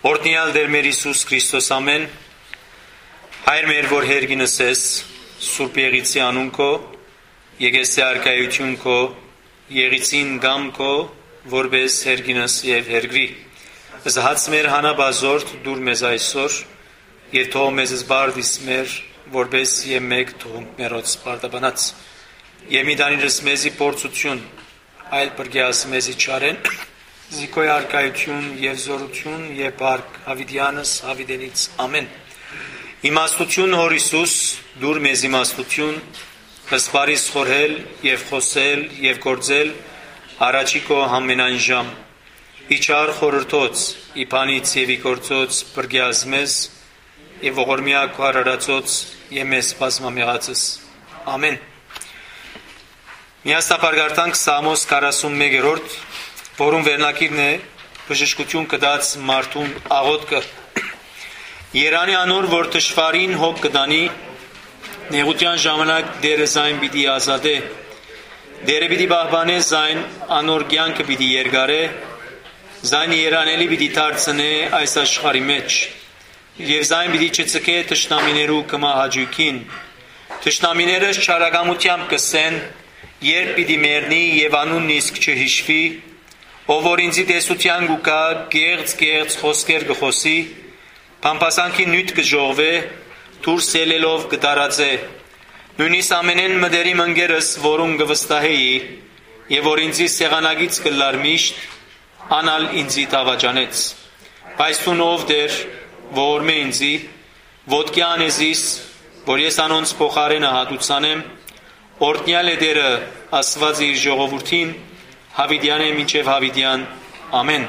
Օրհնյալ Տեր մեր Հիսուս Քրիստոս ամեն, Հայր մեր որ հերգինս ես, Սուրբ Եղիցի անուն քո, եկեսի արքայություն քո, Եղիցին գամ քո, որպես հերգինս եւ հերգրի։ Զհաց մեր հանաբազորդ դուր մեզ այսօր, եւ թող մեզ զբարդիս մեր, որպես եւ մեկ թող մերոց սպարտաբանած։ Եվ մի դանիրս մեզի փորձություն, այլ բրգյաս մեզի չարեն, Զիկոյ արքայություն եւ զորություն եւ բարք Հավիդյանս Հավիդենից ամեն։ Իմաստություն Հոր Հիսուս դուր մեզ իմաստություն, հսպարիս խորհել եւ խոսել եւ գործել առաջի քո ամենայն ժամ։ Իչար խորհրդոց, իբանից եւ իգործոց բրգյաս մեզ եւ ողորմյա քո արարածոց եւ մեզ բազմամեղածս։ Ամեն։ Միաստապարգարտանք Սամոս 41-րդ որում վերնակիրն է բժշկություն կդած մարդուն աղոտքը։ Երանի անոր, որ թշվարին հոգ կդանի, նեղության ժամանակ դերը զայն պիտի ազատե, դերը պիտի բահբանե զայն անոր կյանքը պիտի երկարե, զայնը երանելի պիտի դարձնե այս աշխարհի մեջ, եւ զայն պիտի չծկե թշնամիներու կմահաճույքին, թշնամիները չարագամությամբ կսեն, երբ պիտի մեռնի եւ անունն իսկ չհիշվի, ով որ ինձի տեսության գուկա գեղձ խոսքեր գխոսի, փամփասանքի նյութ կժողվե, դուրս ելելով կդարածե, նույնիսկ ամենեն մդերի մնգերս, որուն գվստահեի, եւ որ ինձի սեղանագից կլար միշտ, անալ ինձի տավաճանեց, բայց տուն ով դեր, որ մե ինձի, ոտքի անեզիս, որ ես անոնց փոխարենը հատուցանեմ, օրհնյալ է դերը Աստված իր ժողովրդին, Հավիդյան է մինչև Հավիդյան, ամեն։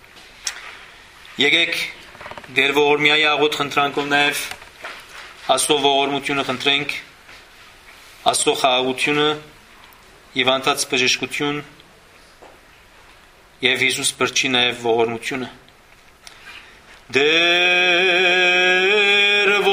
Եկեք դեր ողորմյայի աղոտ խնդրանքով նաև Աստծո ողորմությունը խնդրենք, Աստծո խաղաղությունը եւ անտած բժշկություն եւ Հիսուս բրչի նաև ողորմությունը։ Դեր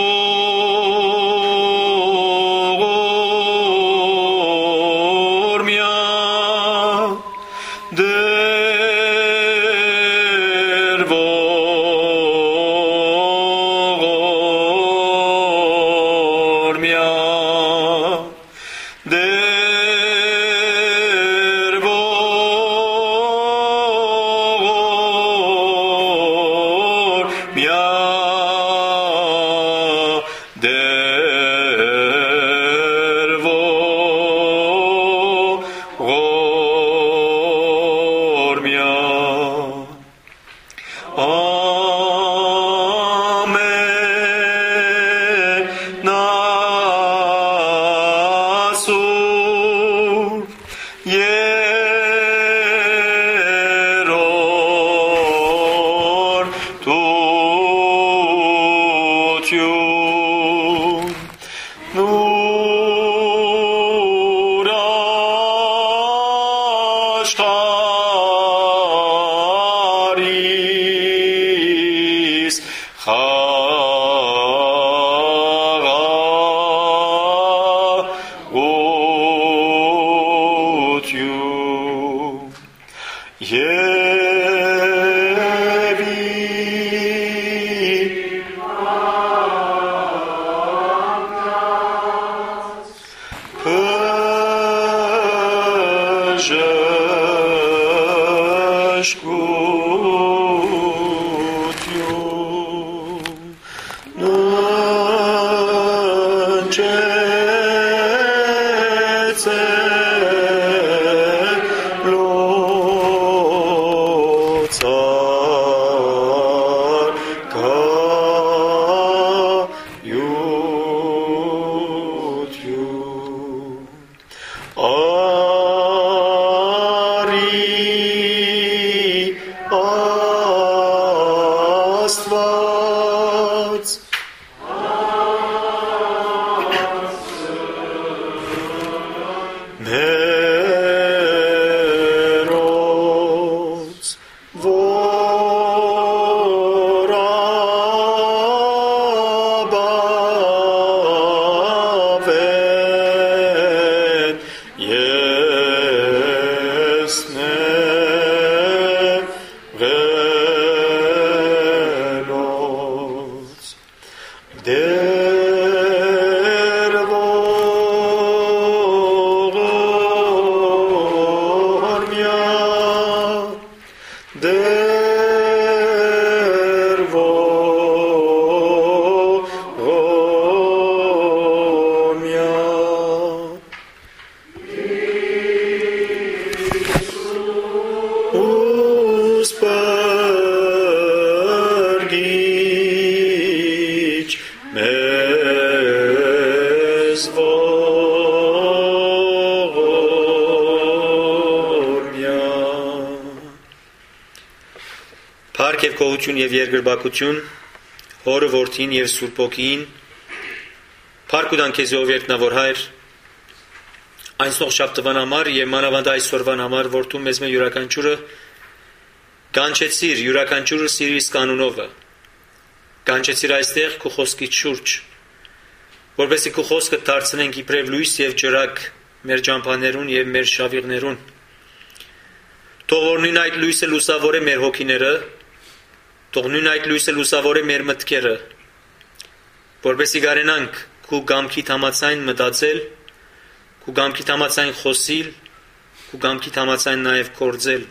Փառք եւ գոհություն եւ երկրպագություն Հորը Որդին եւ Սուրբ Հոգին Փառք ու դան քեզ ով երկնավոր Հայր Այսօր շաբթվան համար եւ մանավանդ այսօրվան համար որ դու մեզ յուրաքանչյուրը կանչեցիր յուրաքանչյուրը սիրիս կանունովը կանչեցիր այստեղ քո խոսքի շուրջ որովհետեւ քո խոսքը դարձնենք իբրև լույս եւ ջրակ մեր ճամփաներուն եւ մեր շավիղներուն Թող որ նույն այդ լույսը լուսավորե մեր հոգիները Թող նույն այդ լույսը լուսավորե մեր մտքերը որովհետեւ գարենանք քո գամքի համացայն մտածել քո գամքի համացայն խոսիլ քո գամքի համացայն նաև կործել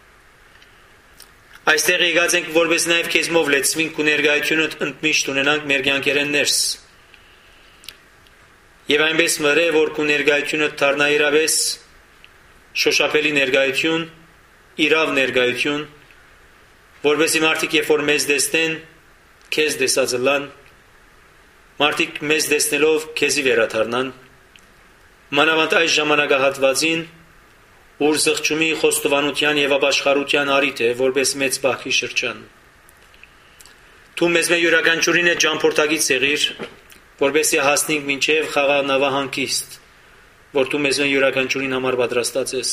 Այստեղ եկած ենք որովհետեւ նաև քեզմով լեցվին քո ներկայությունը ընդմիշտ ունենանք մեր կյանքերեն ներս Եվ այնպես մրե որ քո ներկայությունը դառնա իրավես շոշափելի ներկայություն իրավ ներկայություն որովհետեւ մարդիկ երբ որ մեզ տեսնեն քեզ տեսածլան մարդիկ մեզ տեսնելով քեզի վերադառնան մանավանդ այս ժամանակահատվածին ուր զղջումի խոստովանության եւ ապաշխարության արիթ է որպես մեծ բախի շրջան Դու մեզ յուրաքանչյուրին է ճամփորդագից եղիր որպեսզի հասնենք մինչև խաղանավահանգիստ որ դու մեզ յուրաքանչյուրին համար պատրաստած ես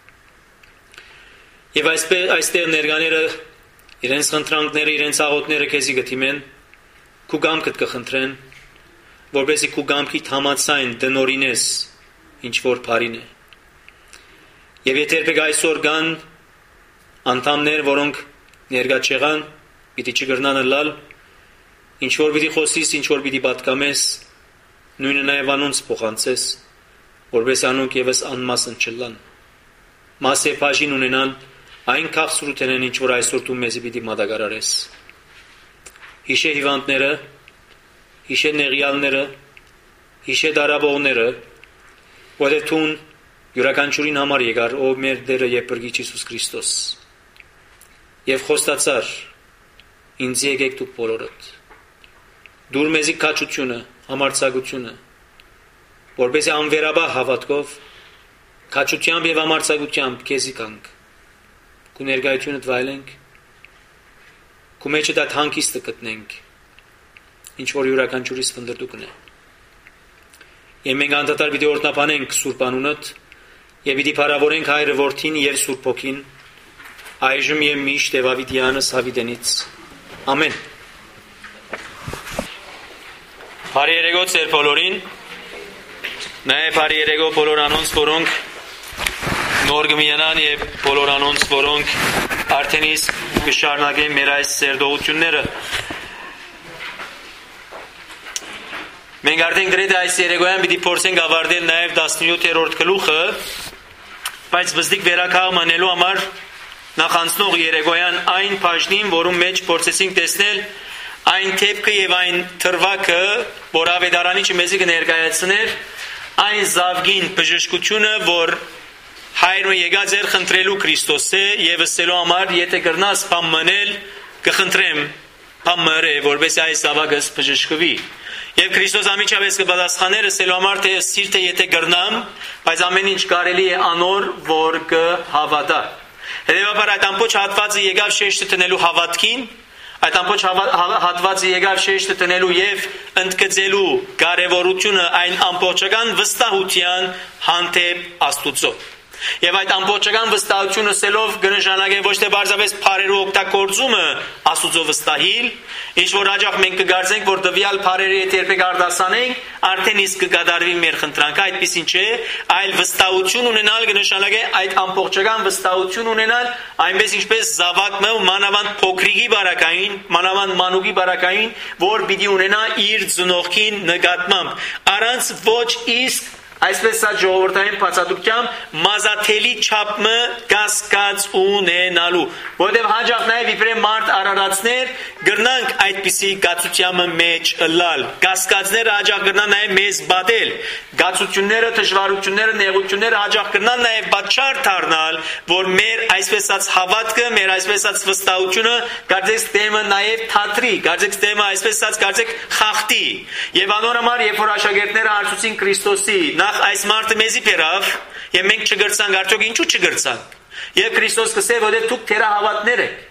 Եվ այստեղ ներկաները իրենց խնդրանքները, իրենց աղոթները քեզի գտիմեն, քու գամքդ կխնդրեն, որպեսզի քու գամքի համացայն դնորինես ինչ որ բարին է։ Եվ եթե երբեք այսօր կան անդամներ, որոնք ներկա չեղան, պիտի չգրնան լալ, ինչ որ պիտի խոսիս, ինչ որ պիտի պատկամես, նույնը նաև անոնց փոխանցես, որպես անոնք եւս անմասն չլան։ Մասե բաժին ունենան Այն քաղցրութեն են ինչ որ այսօր դու մեզի պիտի մատակարարես Հիշե հիվանդները Հիշե նեղյալները Հիշե դարաբողները Որտեղ դու յուրաքանչյուրին համար եկար ով մեր Տերը եւ Փրկիչ Հիսուս Քրիստոս Եվ խոստացար ինձ եկեք դուք բոլորդ Դուր մեզի քաջությունը համարձակությունը որպես անվերաբար հավատքով քաջությամբ եւ համարձակությամբ քեզի կանք Քու ներկայությունը դվայլենք Քու մեջը դա հանգիստը գտնենք Ինչ որ յուրաքանչյուրիս վնդրդուկն է Եվ մենք անդադար պիտի օրհնաբանենք Սուրբ անունդ Եվ պիտի փառավորենք Հայրը Որդին եւ Սուրբ Հոգին Այժմ եւ միշտ եւ ավիտյանս հավիտենից Ամեն Բարի երեկո ձեր բոլորին Նաև բարի երեկո բոլոր անոնց որոնք Նոր գմիանան եւ բոլոր անոնց որոնք արդեն իսկ կշարունակեն մեր այս սերդողությունները Մենք արդեն գրեթե այս երեկոյան պիտի փորձենք ավարտել նաև 17-րդ գլուխը բայց վստիկ վերականգ մնելու համար նախանցնող երեկոյան այն բաժնին որում մեջ փորձեցինք տեսնել այն թեփքը եւ այն թրվակը որ ավետարանիչը մեզի կներկայացներ այն զավգին բժշկությունը որ Հայրը եկած էր խնդրելու Քրիստոսը եւ ասելու համար եթե կրնաս բան մնել կխնդրեմ բան մրե որպես այս ավագս բժշկվի եւ Քրիստոս ամիջապես կպատասխաներ ասելու համար թե սիրտը եթե կրնամ բայց ամեն ինչ կարելի է անոր որ կհավատա Հետևաբար այդ ամբողջ հատվածը եկավ շեշտը տնելու հավատքին այդ ամբողջ հատվածը եկավ շեշտը տնելու եւ ընդգծելու կարեւորությունը այն ամբողջական վստահության հանդեպ Աստուծո Եվ այդ ամբողջական վստահությունը սելով կնշանակե ոչ թե բարձրապես բարերու օգտագործումը Աստուծո վստահիլ, ինչ որ հաջող մենք կգարձենք, որ տվյալ բարերը եթե երբեք արդասանենք, արդեն իսկ կկատարվի մեր խնդրանքը, այդպեսին չէ, այլ վստահություն ունենալ կնշանակե այդ ամբողջական վստահություն ունենալ, այնպես ինչպես զավակը մանավանդ փոքրիկի բարակային, մանավանդ մանուկի բարակային, որ պիտի ունենա իր ծնողքին նկատմամբ, առանց ոչ իսկ Այսպես սա ժողովրդային բացատրությամբ մազաթելի չափը կասկած ունենալու, որտեղ հաջող նաև իբրե մարդ արարածներ գրնանք այդպիսի գացությամը մեջ լալ, կասկածները հաջող գրնան նաև մեզ բադել, գացությունները, դժվարությունները, նեղությունները հաջող գրնան նաև պատճառ դառնալ, որ մեր այսպեսած հավատքը, մեր այսպեսած վստահությունը կարծես դեմը նաև թատրի, կարծեք դեմը այսպեսած կարծեք խախտի, եւ անորոմար երբ որ աշակերտները հարցուցին Քրիստոսի այս մարդը մեզի բերավ եւ մենք չգրցանք արդյոք ինչու չգրցանք եւ Քրիստոս կսե որ դուք թերահավատներ եք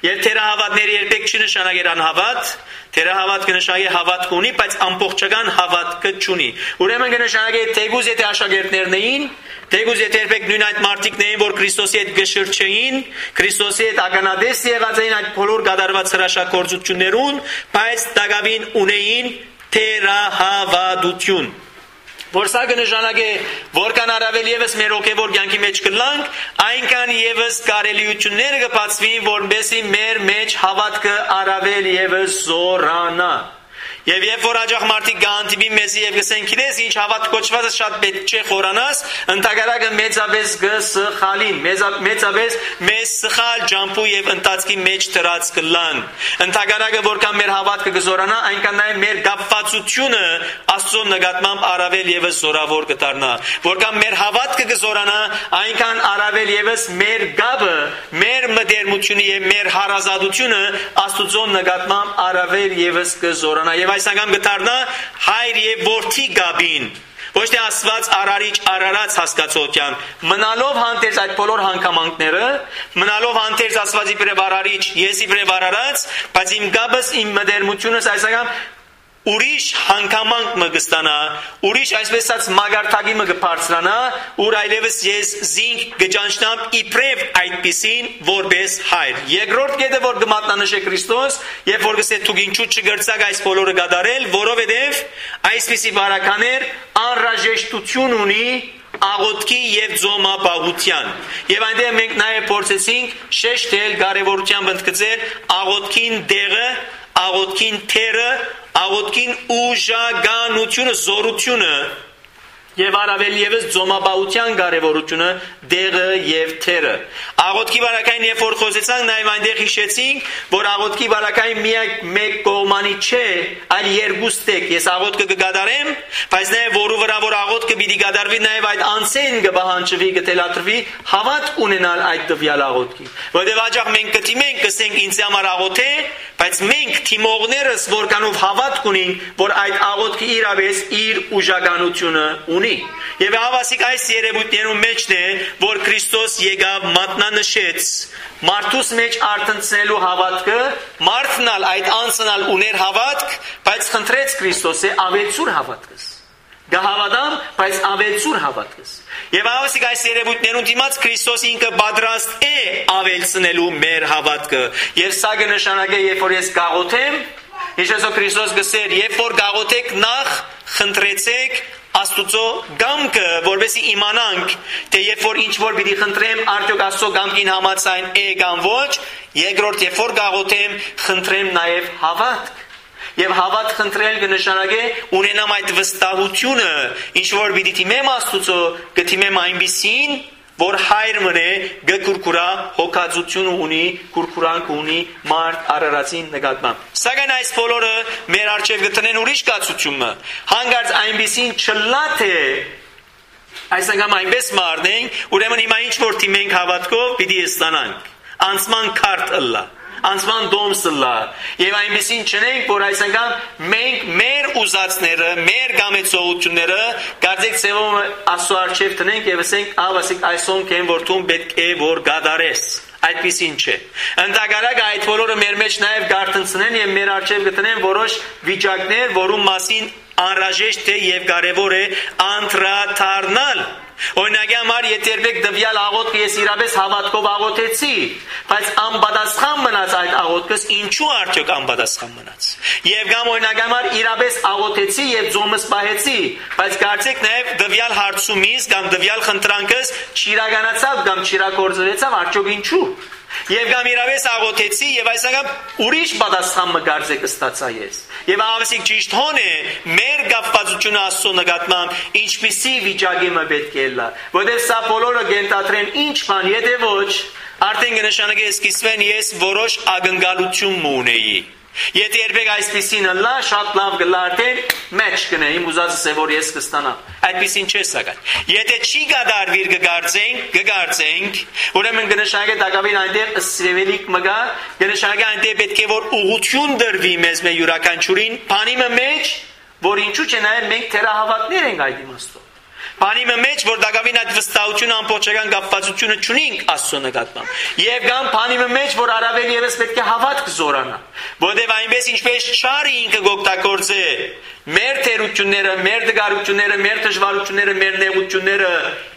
Եվ թերահավատները երբեք չնշանակեր անհավատ, թերահավատ կնշանակի հավատք ունի, բայց ամբողջական հավատքը չունի։ Ուրեմն կնշանակի թեգուզ եթե աշակերտներն էին, թեգուզ եթե երբեք նույն այդ մարդիկն էին, որ Քրիստոսի հետ գշր չէին, Քրիստոսի հետ ականադես եղած էին այդ բոլոր գդարված հրաշագործություններուն, բայց դակավին ունեին թերահավատություն։ Որ սա կնշանակի որքան առավել եւս մեր հոգեվոր կյանքի մեջ կլանք, այնքան եւս կարելիությունները կբացվին, որպեսզի մեր մեջ հավատքը առավել եւս զորանա։ Եվ երբ որ աջախ մարդիկ գանտիբի մեզի եւ գսեն քիդես ինչ հավատ կոչվածը շատ պետք չէ խորանաս, ընդհանրակը մեծապես գսխալին, մեծապես մեծ սխալ ջամփու եւ ընտածքի մեջ դրած կլան։ Ընդհանրակը որքան մեր հավատքը կզորանա, այնքան նաեւ մեր գապվածությունը Աստծո նկատմամբ առավել եւս զորավոր կդառնա։ Որքան մեր հավատքը կզորանա, այնքան առավել եւս մեր գաբը, մեր մտերմությունը եւ մեր հարազատությունը Աստծո նկատմամբ առավել եւս կզորանա։ Եվ այս անգամ կդառնա հայր եւ որդի գաբին, ոչ թե Աստված արարիչ արարած հասկացողությամբ, մնալով հանդերձ այդ բոլոր հանգամանքները, մնալով հանդերձ Աստվածի բրև արարիչ, եսի բրև արարած, բայց իմ գաբս, իմ մտերմությունս այս անգամ ուրիշ հանգամանք մը կստանա, ուրիշ այսպես ասած մագարտակի մը կբարձրանա, ուր այլևս ես զինք կճանչնամ իբրև այդպիսին որպես հայր։ Երկրորդ կետը որ կմատնանշե Քրիստոս, երբ որ գսե դուք ինչու չգրծակ այս բոլորը կատարել, որովհետև այսպիսի բարականեր անհրաժեշտություն ունի աղոթքի եւ ձոմապահության։ Եվ այնտեղ մենք նաև փորձեցինք շեշտել կարևորությամբ ընդգծել աղոթքին դեղը, աղոթքին թերը, աղոթքին ուժականությունը, զորությունը եւ առավել եւս ձոմապահության կարեւորությունը դեղը եւ թերը։ Աղոթքի բարակային երբ որ խոսեցանք, նաեւ այնտեղ հիշեցինք, որ աղոթքի բարակային միայն մեկ կողմանի չէ, այլ երկուստեք։ Ես աղոթքը կգադարեմ, բայց նաեւ որու վրա որ աղոթքը պիտի գադարվի, նաեւ այդ անցեն կբահանջվի, կտելատրվի հավատ ունենալ այդ տվյալ աղոթքի։ Որտեղ աջախ մենք կտիմենք, կսենք ինձ համար աղոթե, բայց մենք թիմողներս որքանով հավատ ունենք, որ այդ աղոթքը իրավես իր ուժականությունը ունի։ Եվ հավասիկ այս երևույթներում մեջն է, որ Քրիստոս եկավ մատնանշեց մարդուս մեջ արտնցնելու հավատքը, մարդնալ այդ անցնալ ուներ հավատք, բայց խնդրեց Քրիստոսը ավելցուր հավատքս։ Գահավատամ, բայց ավելցուր հավատքս։ Եվ հավասիկ այս երևույթներուն դիմաց Քրիստոս ինքը պատրաստ է ավելցնելու մեր հավատքը։ Եվ սա կնշանակե, երբ որ ես գաղոթեմ, Հիշեցո Քրիստոս գսեր, երբ որ գաղոթեք նախ խնդրեցեք Աստուծո գամքը, որովհետեւ իմանանք, թե երբ որ ինչ որ պիտի խնդրեմ, արդյոք Աստծո գամքին համաձայն է կամ ոչ, երկրորդ երբ որ գաղոթեմ, խնդրեմ նաև հավատք։ Եվ հավատ խնդրել կնշանակե ունենամ այդ վստահությունը, ինչ որ պիտի թիմեմ Աստուծո, կթիմեմ այնպիսին, որ հայր մնե գկուրկուրա հոգածություն ունի, կուրկուրանք ունի մարդ արարածին նկատմամբ։ Սակայն այս բոլորը մեր առջև կտնեն ուրիշ կացությունը։ Հանկարծ այնպիսին չլա թե այս անգամ այնպես մարդենք, ուրեմն հիմա ինչ որ թիմենք հավատքով պիտի ստանանք։ Անցման քարտ ըլլա։ Անցման դոմսլա եւ այնպեսին չնենք, որ այս անգամ մենք մեր ուզածները, մեր գամեցողությունները գարձեք ծևոմը Աստծո առջև տնենք եւ ասենք ավասիկ այսոնք են որ դու պետք է որ գադարես։ Այդպեսին չէ։ Ընդհանրակ այդ բոլորը մեր մեջ նաեւ գարտնցնեն եւ մեր առջև կտնեն որոշ վիճակներ, որում մասին անհրաժեշտ է եւ կարեւոր է անդրադառնալ։ Օրինակ համար եթե երբեք դվյալ աղոթքը ես իրապես հավատքով աղոթեցի, բայց անպատասխան մնաց այդ աղոթքս, ինչու արդյոք անպատասխան մնաց։ Եվ կամ օրինակ համար իրապես աղոթեցի եւ ձոմս պահեցի, բայց կարծեք նաեւ դվյալ հարցումից կամ դվյալ խնդրանքս չիրականացավ կամ չիրագործվեցավ, արդյոք ինչու։ Եվ կամ իրավես աղոթեցի եւ այս անգամ ուրիշ պատասխան մը գարձեք ստացա ես։ Եվ ավասիկ ճիշտ հոն է մեր գապվածությունը Աստծո նկատմամբ ինչպիսի վիճակի մը պետք է լա։ Որտեղ սա բոլորը գենտատրեն ինչ բան, եթե ոչ, արդեն կնշանակե սկսվեն ես որոշ ակնկալություն ունեի։ Եթե երբեք այսպեսին լա, շատ լավ գլարտեն, մեջ կնե, իմ ուզածս է, որ ես կստանամ։ Այդպեսին չէ սակայն։ Եթե չի գադարվիր կգարձենք, ուրեմն կնշանակե դակավին այնտեղ սրևելիք մգա, կնշանակե այնտեղ պետք է որ ուղղություն դրվի մեզ մեր յուրաքանչյուրին, բանի մեջ, որ ինչու՞ չէ նաև մենք թերահավատներ ենք այդ իմաստով։ Բանի մեջ որ դակավին այդ վստահությունը ամբողջական կապվածությունը չունենք Աստծո նկատմամբ։ Եվ կամ բանի մեջ որ առավել եւս պետք է հավատք զորանա։ Որտեւ այնպես ինչպես չարը ինքը գոկտակորձե մեր թերությունները, մեր դգարությունները, մեր դժվարությունները, մեր նեղությունները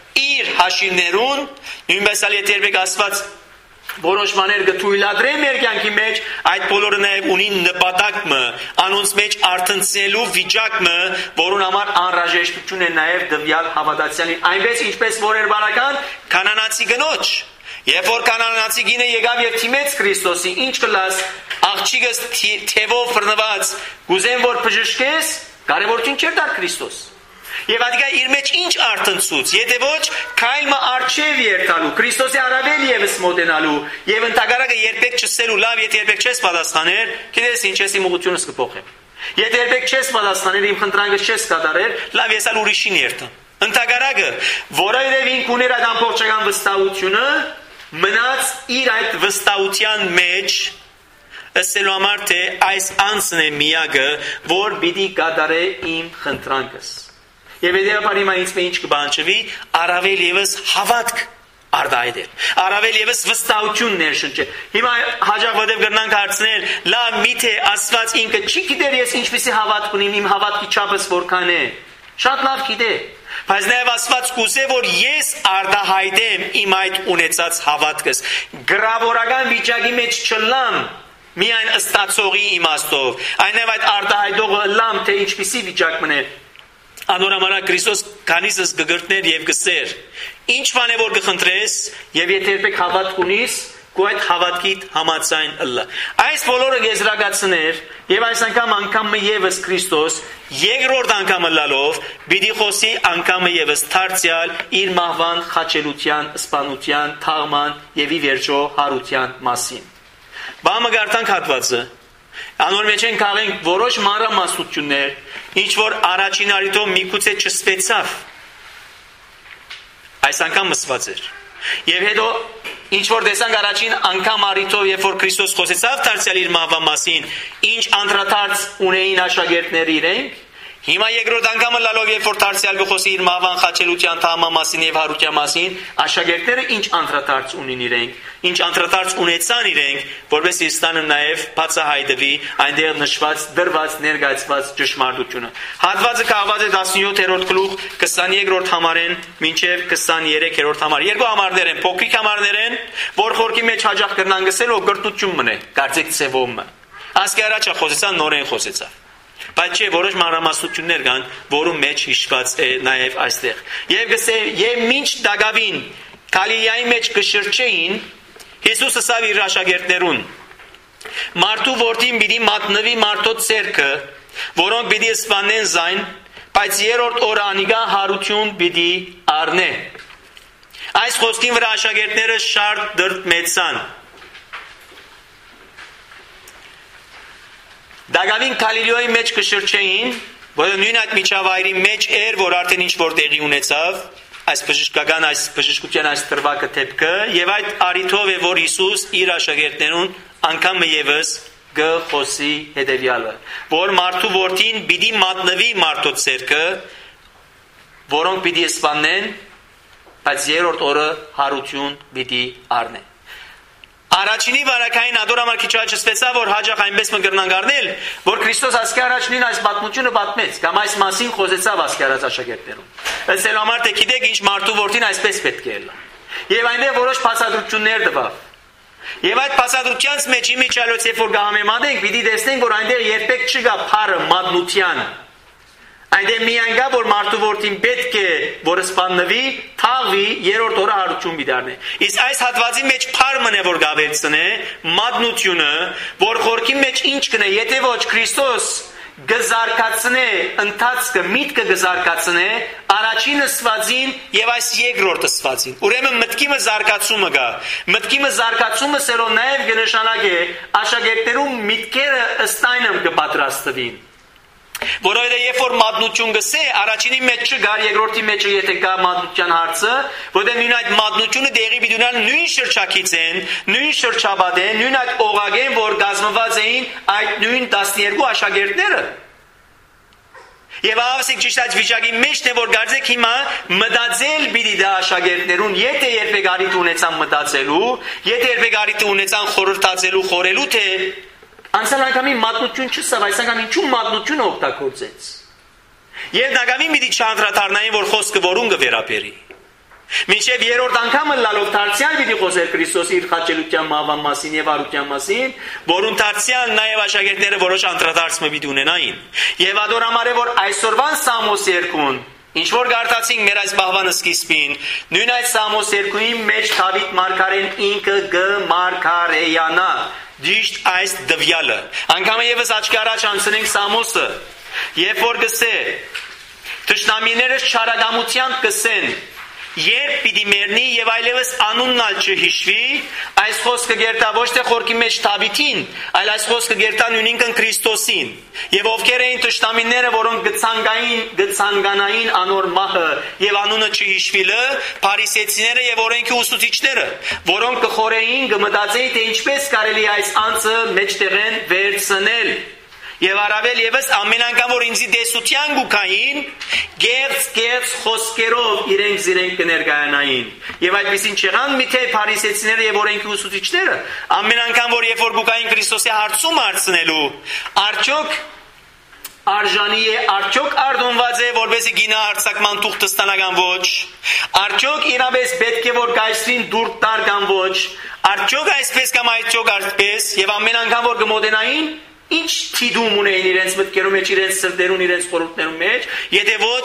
իր հաշիվներուն, նույնպես ալ եթե երբեք Աստված որոշ բաներ գթույլադրե մեր կյանքի մեջ, այդ բոլորը նաև ունին նպատակը, անոնց մեջ արտնցնելու վիճակը, որուն համար անհրաժեշտություն է նաև դվյալ հավատացյալին։ Այնպես ինչպես որ էր բարական կանանացի գնոջ, երբ որ կանանացի գինը եկավ եւ թիմեց Քրիստոսի, ինչ կլաս աղջիկս թևով բռնված, գուզեն որ բժշկես, կարևորություն չէր դար Քրիստոս։ Եվ ադիգա իր մեջ ինչ արտնցուց, եթե ոչ քայլը արչև երթալու, Քրիստոսի առավել եւս մոտենալու եւ ընդհանրակը երբեք չսելու լավ, եթե երբեք չես պատասխաներ, գիտես ինչ ես իմ ուղղությունս կփոխեմ։ Եթե երբեք չես պատասխաներ, իմ խնդրանքս չես կատարեր, լավ ես ալ ուրիշին երթամ։ Ընդհանրակը, որովհետեւ ինք ուներ այդ ամբողջական վստահությունը, մնաց իր այդ վստահության մեջ ասելու համար թե այս անձն է միակը, որ պիտի կատարե իմ խնդրանքս։ Եվ հետևաբար հիմա ինձ ինչ կբանջվի, առավել եւս հավատք արդայդել, առավել եւս վստահություն ներշնչել։ Հիմա հաջող որտեղ կգնանք հարցնել, լավ միթե Աստված ինքը չի գիտեր ես ինչպեսի հավատք ունիմ, իմ հավատքի չափս որքան է։ Շատ լավ գիտե։ Բայց նաև Աստված կուզե որ ես արդահայտեմ իմ այդ ունեցած հավատքս։ Գրավորական վիճակի մեջ չլամ միայն ըստացողի իմաստով, այնև այդ արդահայտողը լամ թե ինչպեսի վիճակ մնե։ Անորամարա Քրիստոս քանիսս գգրտներ եւ գսեր ինչ բան է որ կխնդրես եւ եթե երբեք հավատք ունիս քո այդ հավատքիդ համաձայն ըլլա այս բոլորը եզրակացներ եւ այս անգամ եւս Քրիստոս երկրորդ անգամը լալով պիտի խոսի անգամը եւս դարձյալ իր մահվան խաչելության սպանության թաղման եւ ի վերջո հարության մասին բամը գարտանք հատվածը անոր մեջ են քաղենք որոշ մանրամասնություններ ինչ որ առաջին արիտով միգուցե չսվեցավ այս անգամ մսված էր եւ հետո ինչ որ տեսանք առաջին անգամ արիտով երբ որ Քրիստոս խոսեցավ դարձյալ իր մահվան մասին ինչ անդրադարձ ունեին աշակերտները իրենք հիմա երկրորդ անգամը լալով երբ որ դարձյալ գխոսի իր մահվան խաչելության թաղման մասին եւ հարության մասին աշակերտները ինչ անդրադարձ ունին իրենք ինչ անդրադարձ ունեցան իրենք որովհետեւ ստանը նաեւ բացահայտվի այնտեղ նշված դրված ներկայացված ճշմարտությունը հատվածը կահված է 17-րդ գլուխ 23-րդ համարեն մինչեւ 23-րդ համար երկու համարներ են փոքրիկ համարներ են որ խորքի մեջ հաջող կրնան գսել ու գրտություն մնե կարծեք ծևոմը ասկի առաջա խոսեցան նորեն խոսեցավ բայց չէ որոշ մանրամասնություններ կան որում մեջ հիշված է նաև այստեղ եւ գսե եւ մինչ դագավին Գալիլեայի մեջ կշրջեին Հիսուս ասավ իր աշակերտներուն մարդու որդին պիտի մատնվի մարդոց ցերկը որոնք պիտի սպանեն զայն բայց երրորդ օրը անիգա հարություն պիտի առնե այս խոսքին վրա աշակերտները շարք դրտմեցան Դագավին Գալիլեայի մեջ կշրջեին, որը նույն այդ միջավայրի մեջ էր, որ արդեն ինչ որ տեղի ունեցավ, այս բժշկական այս բժշկության այս տրվակը թեփքը, եւ այդ արիթով է որ Հիսուս իր աշակերտներուն անգամը եւս գխոսի հետեւյալը, որ մարդու որդին պիտի մատնվի մարդոց ցերկը, որոնք պիտի սպանեն, բայց երրորդ օրը հարություն պիտի առնեն։ Առաջինի վարակային ադորամար քիչ աճեցվեցավ որ հաջող այնպես մգրնան գարնել որ Քրիստոս ասկի առաջնին այս պատմությունը պատմեց կամ այս մասին խոսեցավ ասկի առաջ աշակերտներուն ասել համար թե գիտեք ինչ մարդու որդին այսպես պետք է ելա եւ այնտեղ որոշ բացատրություններ տվավ եւ այդ բացատրությանց մեջ իմիջալոց երբ որ գահամեմատենք պիտի տեսնենք որ այնտեղ երբեք չկա փառը մատնության այնտեղ միայն գա որ մարդու որդին պետք է որ սպաննվի թաղվի երրորդ օրը հարություն բիդարնե իսկ այս հատվածի մեջ փառմն է որ գավերցնե մատնությունը որ խորքի մեջ ինչ կնե եթե ոչ Քրիստոս գզարկացնե ընթացքը միտքը գզարկացնե առաջինը սվածին եւ այս երկրորդը սվածին ուրեմն մտքի զարգացումը գա մտքի զարգացումը սերո նաեւ կնշանակե աշակերտներում միտքերը ըստայնմ կպատրաստվին որովհետեւ երբ որ մատնություն գսե առաջինի մեջ չգար երկրորդի մեջ եթե կա մատնության հարցը որովհետեւ նույն այդ մատնությունը դեղի բիդունալ նույն շրջակից են նույն շրջաբադ են նույն այդ օղակ են որ գազմված էին այդ նույն 12 աշակերտները Եվ ավասիկ ճիշտ այդ վիճակի մեջն է, որ գարձեք հիմա մտածել պիտի դա աշակերտներուն, եթե երբեք արիթ ունեցան մտածելու, եթե երբեք արիթ ունեցան խորհրդածելու, խորելու, թե անցյալ անգամի մատնություն չսավ, այս անգամ ինչու մատնությունը օգտագործեց։ Եվ նագամին պիտի չանդրադառնային, որ խոսքը որուն կվերապերի։ Մինչև երրորդ անգամը լալով դարձյալ պիտի խոսեր Քրիստոսի իր խաչելության մահվան մասին եւ արության մասին, որուն դարձյալ նաեւ աշակերտները որոշ անդրադարձում պիտի ունենային։ Եվ ադորամար է, որ այսօրվան Սամոս 2-ն ինչ որ գարտացինք մեր այս բահվանը սկիզբին, նույն այդ Սամոս 2-ի մեջ Դավիթ մարգարեն ինքը գմարգարեյանա, դիշտ այս դվյալը։ Անգամ եւս աչքի առաջ անցնենք Սամոսը, երբ որ գսե թշնամիներս չարագամությամբ կսեն, երբ պիտի մեռնի եւ այլևս անունն ալ չհիշվի, այս խոսքը գերտա ոչ թե խորքի մեջ Դավիթին, այլ այս խոսքը գերտա նույնինքն Քրիստոսին։ Եվ ովքեր էին թշնամիները, որոնք գցանկանային անոր մահը եւ անունը չհիշվիլը, փարիսեցիները եւ օրենքի ուսուցիչները, որոնք կխորեին, կմտածեին, թե ինչպես կարելի այս անձը մեջտեղեն վերցնել։ Եվ առավել եւս ամեն անգամ որ ինձի դեսության գուքային գերց խոսքերով իրենք կներկայանային եւ այդպեսին չեղան միթե փարիսեցիները եւ օրենքի ուսուցիչները ամեն անգամ որ երբ որ գուքային Քրիստոսի հարցում արցնելու արդյոք արժանի է արդյոք արդոնված է որպեսզի գինա արցակման թուղթը ստանական ոչ արդյոք իրապես պետք է որ գայսրին դուր տար կամ ոչ արդյոք այսպես կամ այդյոք այսպես եւ ամեն անգամ որ գմոդենային ինչ թիդում ունեին իրենց մտքերում մեջ, իրենց սրտերում, իրենց խորհուրդներում մեջ, եթե ոչ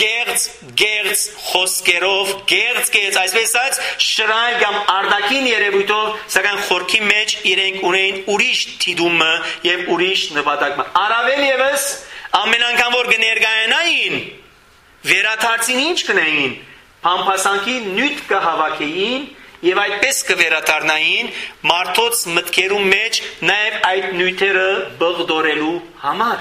գերց խոսքերով, գերց, այսպես ասած, շրայլ կամ արդակին երևույթով, սակայն խորքի մեջ իրենք ունեին ուրիշ թիդումը եւ ուրիշ նպատակ։ Առավել եւս ամեն անգամ որ կներկայանային, վերաթարցին ինչ կնային, փամփասանքի նյութ կհավաքեին եւ այդպես կվերադառնային մարդոց մտքերում մեջ նաեւ այդ նյութերը բղդորելու համար։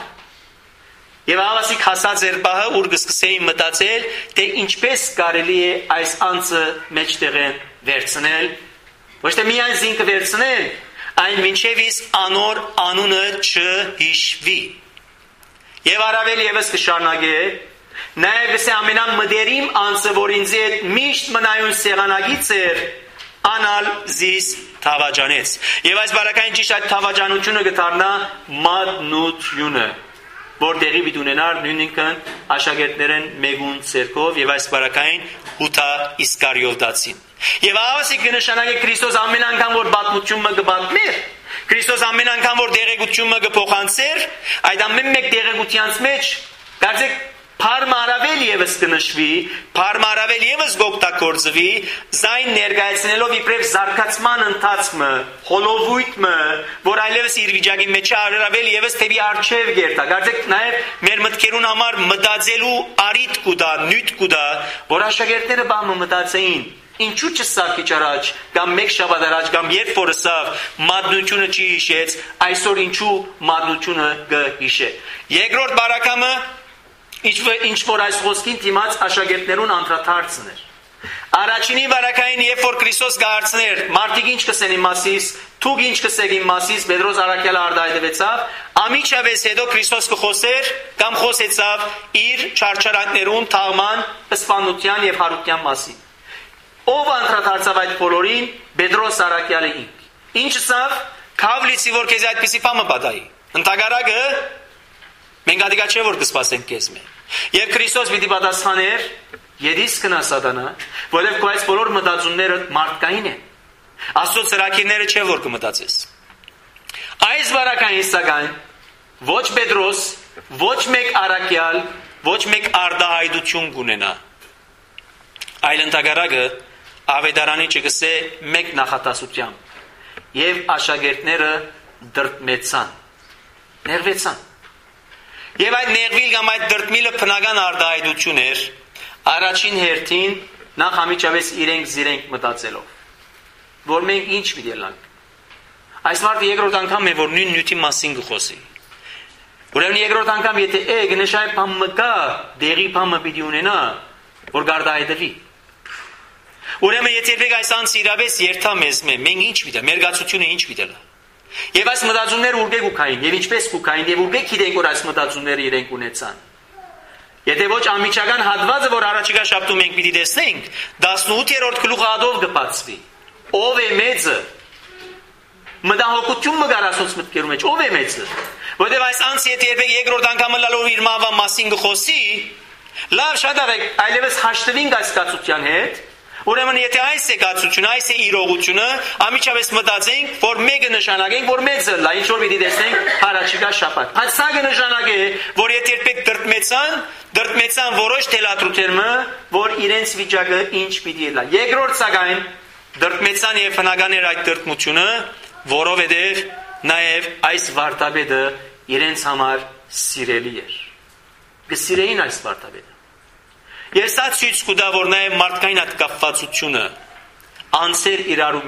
Եվ ավասիկ հասած էր բահը, ուր կսկսեին մտածել, թե ինչպես կարելի է այս անձը մեջտեղեն վերցնել, ոչ թե միայն զինքը վերցնել, այլ մինչև իսկ անոր անունը չհիշվի։ Եվ առավել եւս կշարունակե նաեւ գսե ամենամդերիմ անձը, որ ինձ հետ միշտ մնայուն սեղանագից էր, անալ զիս թավաջանեց։ Եվ այս բարակային ճիշտ այդ թավաջանությունը գտարնա մատնությունը, որ դեղի պիտի ունենար նույնինքն աշակերտներեն մեգուն ցերկով եւ այս բարակային Հութա Իսկարիովտացին։ Եվ ավասիկ կնշանակե Քրիստոս ամեն անգամ որ պատմությունը կպատմեր, Քրիստոս ամեն անգամ որ դեղեցությունը կփոխանցեր, այդ ամեն մեկ դեղեցությանց մեջ կարծեք Փարմարավել եւս կնշվի, փարմարավել եւս գոկտակորձվի, զայն ներկայացնելով իբրև զարգացման ընթացքը, հոլովույթը, որ այլևս իր վիճակի մեջ առավել եւս թեպի արչեւ գերտա։ Գարձեք նաեւ մեր մտքերուն համար մտածելու արիթ կուտա, նյութ կուտա, որ աշակերտները բամը մտածեին։ Ինչու չսավ քիչ առաջ, կամ մեկ շաբաթ առաջ, կամ երբ որ սավ մատնությունը չի հիշեց, այսօր ինչու մատնությունը կհիշե։ Երկրորդ բարակամը ինչ որ այս խոսքին դիմաց աշակերտներուն անդրադարձն էր։ Առաջինի բարակային երբ որ Քրիստոս գարցներ, մարդիկ ինչ կսեն իմ մասիս, դուք ինչ կսեք իմ մասիս, Պետրոս առաքյալը արտահայտվեցավ, ամիջապես հետո Քրիստոս կխոսեր կամ խոսեցավ իր չարչարանքներուն թաղման, սպանության եւ հարության մասին։ Ով անդրադարձավ այդ բոլորին, Պետրոս առաքյալը ինք։ Ինչսավ քավլիցի որ քեզ այդպիսի բամը պատահի։ Ընտագարակը մենք ադիգա չէ որ կսպասենք քեզ մե։ Եվ Քրիստոս պիտի պատասխաներ, Եդիս կնա սատանա, որովհետև քո այս բոլոր մտածումները մարդկային են։ Աստծո ծրագիրները չէ որ կմտածես։ Այս բարակային սակայն ոչ Պետրոս, ոչ մեկ առաքյալ, ոչ մեկ արտահայտություն կունենա։ Այլ ընդհակառակը ավետարանի չգսե մեկ նախատասությամբ։ Եվ աշակերտները դրտմեցան, ներվեցան։ Եվ այդ ներվիլ կամ այդ դրտմիլը բնական արտահայտություն էր, առաջին հերթին նախ ամիջապես իրենք մտածելով, որ մենք ինչ պիտի ելանք։ Այս մարդը երկրորդ անգամ է, որ նույն նյութի մասին կխոսի։ Ուրեմն երկրորդ անգամ եթե գնշայ բամը կա, դեղի բամը պիտի ունենա, որ գարտահայտվի։ Ուրեմն եթե երբեք այս անձը իրապես երթա մեզ մենք ինչ պիտի, մեր գացությունը ինչ պիտի լա։ Եվ այս մտածումները ուրբեք ուքային, եւ ինչպես ուքային, եւ ուրբեք գիտենք որ այս մտածումները իրենք ունեցան։ Եթե ոչ ամիջական հատվածը, որ առաջիկա շաբթում մենք պիտի տեսնենք, 18-րդ գլուխը ադով կբացվի։ Ով է մեծը։ Մտահոգություն մը գարասոց մտքերում մեջ, ով է մեծը։ Որտեւ այս անց եթե երբեք երկրորդ անգամ լալով իր մահվան մասին գխոսի, լավ շատ արեք, այլևս հաշտվենք այս կացության հետ։ Ուրեմն եթե այս է կացությունը, այս է իրողությունը, ամիջապես մտածենք, որ մեկը նշանակենք, որ մեծը լա, ինչ որ պիտի տեսնենք առաջիկա շաբաթ։ Այս սա կնշանակե, որ եթե երբեք դրտմեցան որոշ թելադրութերմը, որ իրենց վիճակը ինչ պիտի լա։ Երկրորդ սակայն դրտմեցան եւ հնագաներ այդ դրտմությունը, որովհետեւ նաեւ այս վարտաբեդը իրենց համար սիրելի էր։ Գսիրեին այս վարտաբեդը։ Ես սա ցույց կտա, որ նաև մարդկային այդ կապվածությունը անձեր իրարու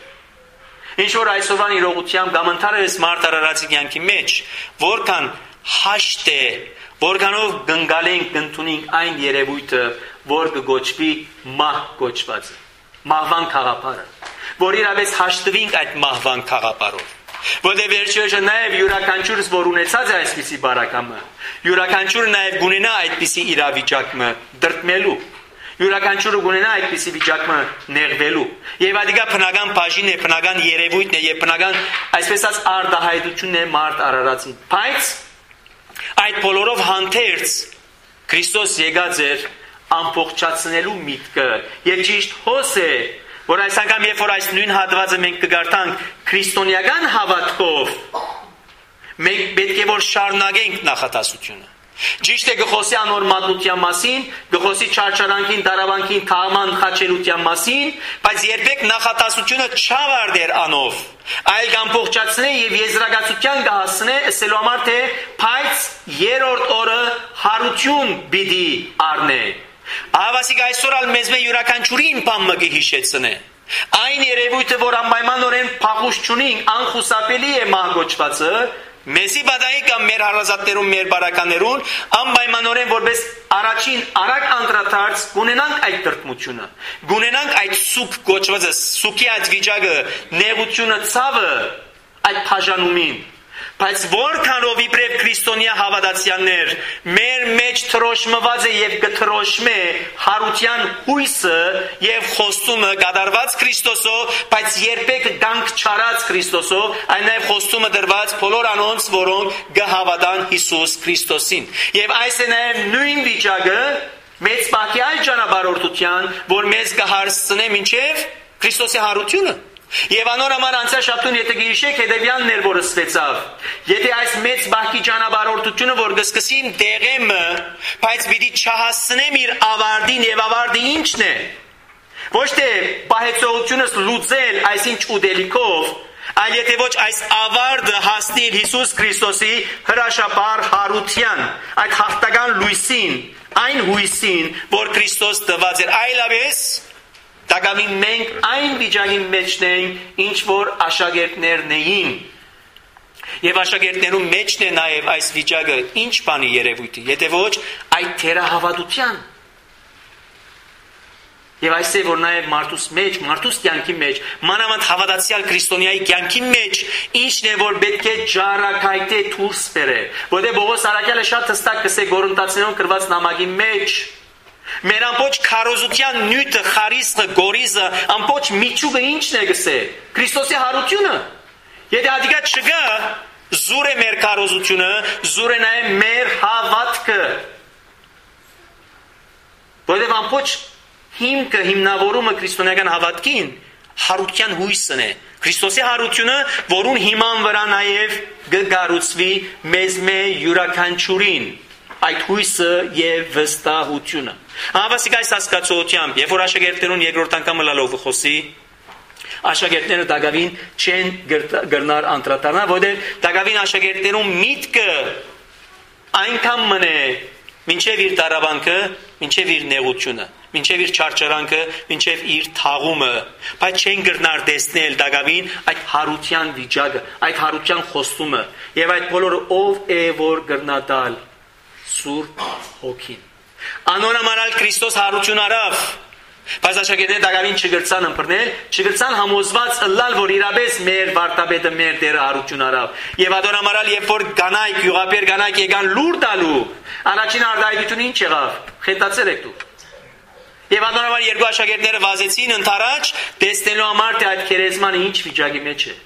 միջև։ Ինչ որ այսօրվան իրողությամբ կամ ընդհանրապես մարդ արարածի կյանքի մեջ, որքան հաշտ է, որքանով գնգալենք, գտնունենք այն երևույթը, որ կգոչվի մահ կոչվածը, մահվան խաղապարը, որ իրավես հաշտվենք այդ մահվան խաղապարով։ Որտեղ վերջերս նաև յուրաքանչյուրս որ ունեցած է այսպիսի բարակամը, յուրաքանչյուրը նաև գունենա այդպիսի իրավիճակը դրտմելու, յուրաքանչյուրը գունենա այդպիսի վիճակը նեղվելու, եւ ադիգա բնական բաժին է, բնական երևույթն է եւ բնական այսպես ասած արդահայտությունն է մարդ արարածին։ Բայց այդ բոլորով հանդերձ Քրիստոս եկած էր ամբողջացնելու միտքը եւ ճիշտ հոս է, որ այս անգամ երբ որ այս նույն հատվածը մենք կգարտանք քրիստոնեական հավատքով, մենք պետք է որ շարունակենք նախատասությունը։ Ճիշտ է գխոսի անոր մատնության մասին, գխոսի չարչարանքին, դարավանքին, թաղման խաչելության մասին, բայց երբեք նախատասությունը չավարտեր անով, այլ կամփոխացնե եւ եզրակացության կհասնե ասելու համար թե բայց երրորդ օրը հարություն պիտի առնե։ Ահավասիկ այսօր ալ մեզ մե յուրաքանչյուրին բամը կհիշեցնե։ Այն երևույթը, որ անպայմանորեն փախուս չունին, անխուսափելի է մահ կոչվածը, մեզի բադայի կամ մեր հարազատներուն, մեր բարականներուն, անպայմանորեն որպես առաջին արագ անդրադարձ գունենանք այդ տրտմությունը, գունենանք այդ սուկ կոչվածը, սուկի այդ վիճակը, նեղությունը, ցավը, այդ բաժանումին։ Բայց որքանով իբրև քրիստոնյա հավատացյալներ մեր մեջ թրոշմված է եւ կթրոշմե հարության հույսը եւ խոստումը կատարված Քրիստոսով, բայց երբեք դանք չարած Քրիստոսով, այն նաեւ խոստումը դրված բոլոր անոնց, որոնք կհավատան Հիսուս Քրիստոսին։ Եվ այս է նաեւ նույն վիճակը մեծ բակի այլ ճանապարհորդության, որ մեզ կհարցնե մինչեւ Քրիստոսի հարությունը։ Եվ անոր համար անցյալ շաբթուն եթե գիշեք հետևյալն էր որ ստվեցավ, եթե այս մեծ բախի ճանապարհորդությունը որ գսկսին դեղեմը, բայց պիտի չհասնեմ իր ավարտին եւ ավարտի ինչն է, ոչ թե բահեցողությունս լուծել այսինչ ուդելիքով, այլ եթե ոչ այս ավարտը հասնել Հիսուս Քրիստոսի հրաշապար հարության, այդ հաղթական լույսին, այն հույսին, որ Քրիստոս տված էր, այլապես Տակամին մենք այն վիճակի մեջն ենք, ինչ որ աշակերտներն էին։ Եվ աշակերտներում մեջն է նաև այս վիճակը ինչ բանի երևույթը, եթե ոչ այդ թերահավատության։ Եվ այս է որ նաև մարդուս մեջ, մարդուս կյանքի մեջ, մանավանդ հավատացյալ քրիստոնյայի կյանքի մեջ, ինչն է որ պետք է ջարակայտե դուրս բերե։ Որտեղ Պողոս Արաքյալը շատ հստակ կսե Գորընթացիներուն գրված նամակի մեջ մեր ամբողջ քարոզության նյութը, խարիսը, գորիզը, ամբողջ միջուկը ինչն է գսե։ Քրիստոսի հարությունը։ Եթե ադիգա չգա, զուր է մեր քարոզությունը, զուր է նաև մեր հավատքը։ Որտեղ ամբողջ հիմքը, հիմնավորումը քրիստոնեական հավատքին հարության հույսն է։ Քրիստոսի հարությունը, որուն հիման վրա նաև կգառուցվի մեզ յուրաքանչյուրին այդ հույսը եւ վստահությունը։ Հավասիկ այս հասկացությամբ, երբ որ աշակերտներուն երկրորդ անգամ լալով խոսի, աշակերտները դակավին չեն գրնար անդրադառնալ, որտեղ դակավին աշակերտներուն միտքը այնքան մնե մինչև իր դարավանքը, մինչև իր նեղությունը, մինչև իր չարչարանքը, մինչև իր թաղումը, բայց չեն գրնար տեսնել դակավին այդ հարության վիճակը, այդ հարության խոստումը եւ այդ բոլորը ով է որ գրնադալ Սուրբ Հոգին։ Անոր համարալ Քրիստոս հարություն արավ, Բայց աշակերտները դակավին չգրցան ըմբռնել, չգրցան համոզված ըլլալ, որ իրապես մեր վարդապետը մեր Տերը հարություն արավ։ Եվ ադոնամարալ, երբ որ կանայք, յուղաբեր կանայք եկան լուր տալու, առաջին արտահայտությունը ինչ եղավ։ Խենթացել եք դուք։ Եվ ադոնամար երկու աշակերտները վազեցին ընթരാճ, տեսնելու համար թե այդ քերեզմանը ինչ վիճակի մեջ է։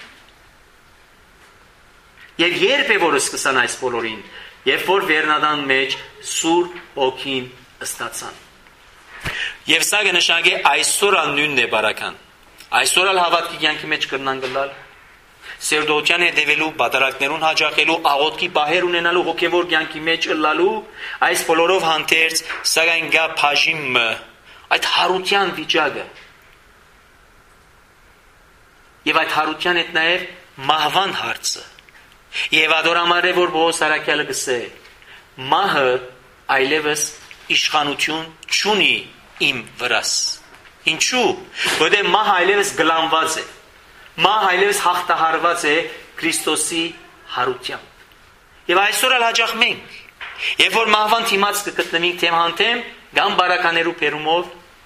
Եվ երբ է որ սկսան այս բոլորին, երբ որ վերնադան մեջ Սուրբ Հոգին ստացան։ Եվ սա կնշանակի այսօր նույնն է բարական։ Այսօր ալ հավատքի կյանքի մեջ կրնան գլալ, սերդոյության հետևելու, բادرակներուն հաջախելու, աղոթքի բահեր ունենալու, հոգևոր կյանքի մեջ ըլլալու, այս բոլորով հանդերձ սակայն գա բաժիմը, այդ հարության վիճակը։ Եվ այդ հարության հետ նաև մահվան հարցը։ Եվ ադորամար է որ Պողոս Արաքյալը գսե, մահը այլևս իշխանություն չունի իմ վրաս։ Ինչու՞։ Որտեղ մահը այլևս գլանված է։ Մահը այլևս հաղթահարված է Քրիստոսի հարությամբ։ Եվ այսօր ալ հաջող մենք, երբ որ մահվան դիմաց կգտնվենք թեմ հանդեմ, կամ բարականերու բերումով,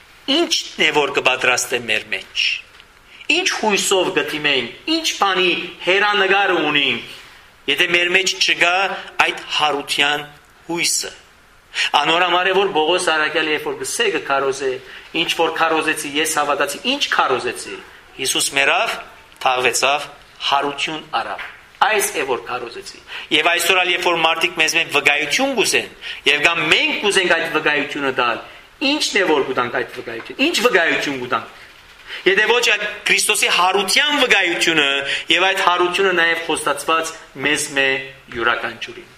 ինչն է որ կպատրաստե մեր մեջ։ Ինչ հույսով գտիմենք, ինչ բանի հերանագար ունենք, եթե մեր մեջ չգա այդ հարության հույսը։ Անորամար է որ Պողոս Արաքյալը երբ որ գսե կքարոզե, ինչ որ քարոզեցի, ես հավատացի, ինչ քարոզեցի։ Հիսուս մեռավ, թաղվեցավ, հարություն արավ։ Այս է որ քարոզեցի։ Եվ այսօր ալ երբ որ մարդիկ մեզ մեջ վկայություն կուզեն, եւ կամ մենք կուզենք այդ վկայությունը տալ, ինչն է որ կուտանք այդ վկայությունը։ Ինչ վկայություն կուտանք։ Եթե ոչ այդ Քրիստոսի հարության վկայությունը եւ այդ հարությունը նաեւ խոստացված մեզ մե յուրաքանչյուրին։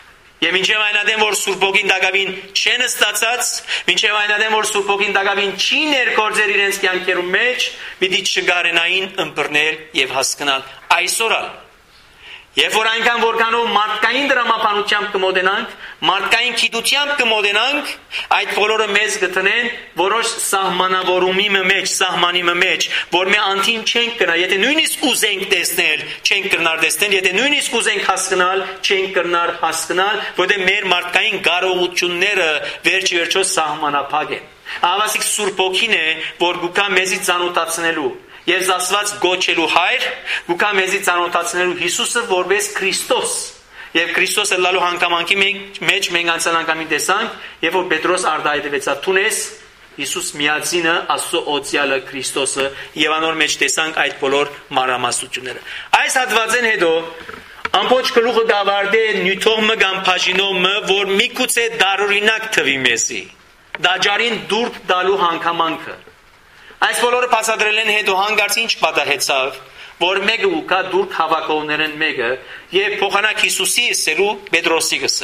Եվ մինչև այնադեմ որ Սուրբ Հոգին դակավին չեն ստացած, մինչև այնադեմ որ Սուրբ Հոգին դակավին չի ներգործեր իրենց կյանքերում մեջ, պիտի չգարենային ըմբռնել եւ հասկանալ այսօր ալ։ Երբ որ այնքան որքանով մարդկային դրամապանությամբ կմոտենանք, մարդկային գիտությամբ կմոտենանք, այդ բոլորը մեզ կտնեն որոշ սահմանավորումի մեջ, սահմանի մեջ, որ մենք անդին չենք կրնա, եթե նույնիսկ ուզենք տեսնել, չենք կրնար տեսնել, եթե նույնիսկ ուզենք հասկանալ, չենք կրնար հասկանալ, որտեղ մեր մարդկային կարողությունները վերջիվերջո սահմանափակ են։ Ավասիկ Սուրբ Հոգին է, որ գուկա մեզի ծանոթացնելու Եվ ասված գոչելու հայր, գուկա մեզի ծանոթացնելու Հիսուսը որպես Քրիստոս։ Եվ Քրիստոսը լալու հանգամանքի մեջ մենք անցան անգամին տեսանք, եւ որ Պետրոս արտահայտվեցավ Թունես, Հիսուս միածինը, Աստծո օծյալը Քրիստոսը, եւ անոր մեջ տեսանք այդ բոլոր մանրամասնությունները։ Այս հատվածեն հետո ամբողջ գլուխը գավարդե նյութողը կամ բաժինոմը, որ միգուցե դարօրինակ թվի մեզի։ Դաջարին դուրք դալու հանգամանքը։ Այս բոլորը բացատրել են հետո հանգարց ինչ պատահեցավ, որ մեկը ուկա դուրք հավաքողներն մեկը եւ փոխանակ Հիսուսի ասելու Պետրոսի գսե։